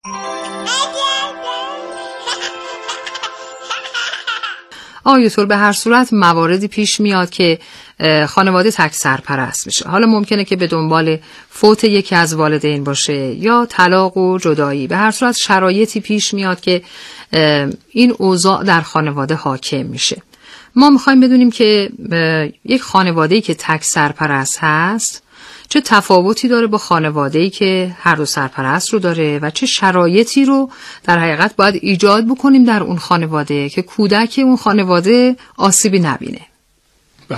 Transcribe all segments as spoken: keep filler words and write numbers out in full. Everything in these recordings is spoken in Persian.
آیتور به هر صورت مواردی پیش میاد که خانواده تک سرپرست میشه. حالا ممکنه که به دنبال فوت یکی از والدین باشه یا طلاق و جدایی. به هر صورت شرایطی پیش میاد که این اوضاع در خانواده حاکم میشه. ما میخوایم بدونیم که یک خانواده‌ای که تک سرپرست هست چه تفاوتی داره با خانواده‌ای که هر دو سرپرست رو داره و چه شرایطی رو در حقیقت باید ایجاد بکنیم در اون خانواده که کودک اون خانواده آسیبی نبینه. بله.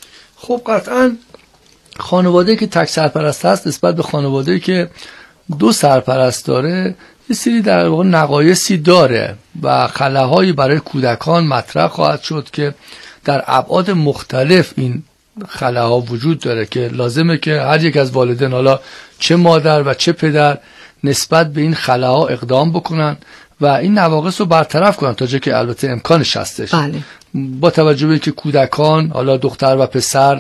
خب قطعاً خانواده‌ای که تک سرپرست هست نسبت به خانواده‌ای که دو سرپرست داره یه سری در واقع نقایصی داره و خلاهایی برای کودکان مطرح خواهد شد که در ابعاد مختلف این خلاها وجود داره که لازمه که هر یک از والدین، حالا چه مادر و چه پدر، نسبت به این خلاها اقدام بکنن و این نواقص رو برطرف کنن تا جایی که البته امکانش هستش. بله. با توجه به اینکه کودکان، حالا دختر و پسر،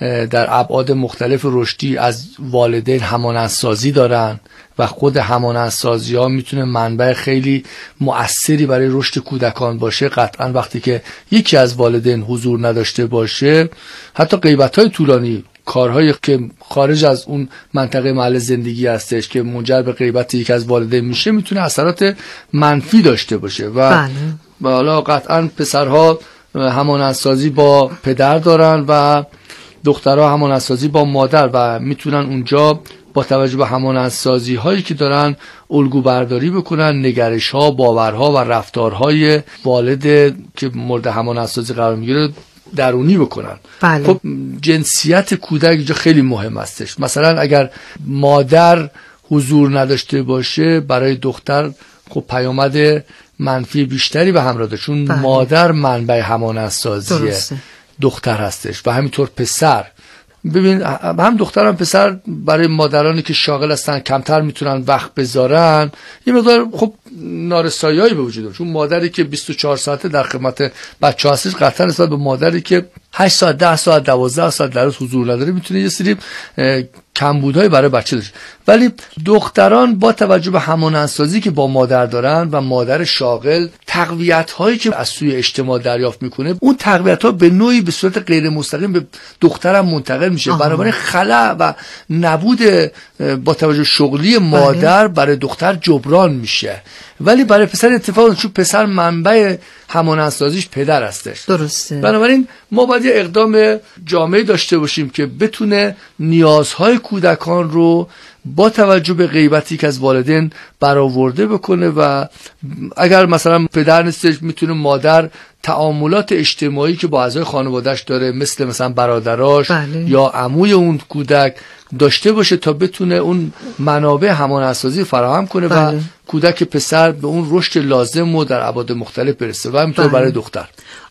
در ابعاد مختلف رشدی از والدین همانندسازی دارن و خود همانندسازی ها میتونه منبع خیلی مؤثری برای رشد کودکان باشه. قطعا وقتی که یکی از والدین حضور نداشته باشه، حتی غیبت‌های طولانی، کارهایی که خارج از اون منطقه محل زندگی هستش که منجر به غیبت یکی از والدین میشه، میتونه اثرات منفی داشته باشه. و بله. حالا قطعا پسرها همانندسازی با پدر دارن و دخترها همانندسازی با مادر و میتونن اونجا با توجه به همانندسازی هایی که دارن الگو برداری بکنن، نگرش ها، باورها و رفتارهای والد که مورد همانندسازی قرار میگیره درونی بکنن. بله. خب جنسیت کودک اینجا خیلی مهم هستش. مثلا اگر مادر حضور نداشته باشه، برای دختر خب پیامد منفی بیشتری به همراه داره، چون بله. مادر منبع همانندسازی دختر هستش و همینطور پسر. ببین هم دختر هم پسر برای مادرانی که شاغل هستن کمتر میتونن وقت بذارن، یه مقدار خب نارسایی‌هایی به وجود داره، چون مادری که بیست و چهار ساعته در خدمت بچه‌ها هستش قطعا نسبت به مادری که هشت ساعت، ده ساعت، دوازده ساعت در روز حضور نداره میتونه یه سری کمبودهای برای بچه داشته. ولی دختران با توجه به همانندسازی که با مادر دارن و مادر شاغل، تقویت‌هایی که از سوی اجتماع دریافت میکنه، اون تقویت‌ها به نوعی به صورت غیر مستقیم به دخترم منتقل میشه. بنابراین خلأ و نبود با توجه شغلی مادر برای دختر جبران میشه، ولی برای پسر اتفاقا، چون پسر منبع همانندسازیش پدر هستش. درسته. بنابراین ما باید یه اقدام جامعی داشته باشیم که بتونه نیازهای کودکان رو با توجه به غیبتی که از والدین برآورده بکنه و اگر مثلا پدر نیستش، میتونه مادر تعاملات اجتماعی که با اعضای خانواده‌اش داره، مثل مثلا برادراش بله. یا عموی اون کودک داشته باشه تا بتونه اون منابع همانندسازی فراهم کنه بله. و کودک پسر به اون رشد لازم و در ابعاد مختلف برسه و همینطور بله. برای دختر.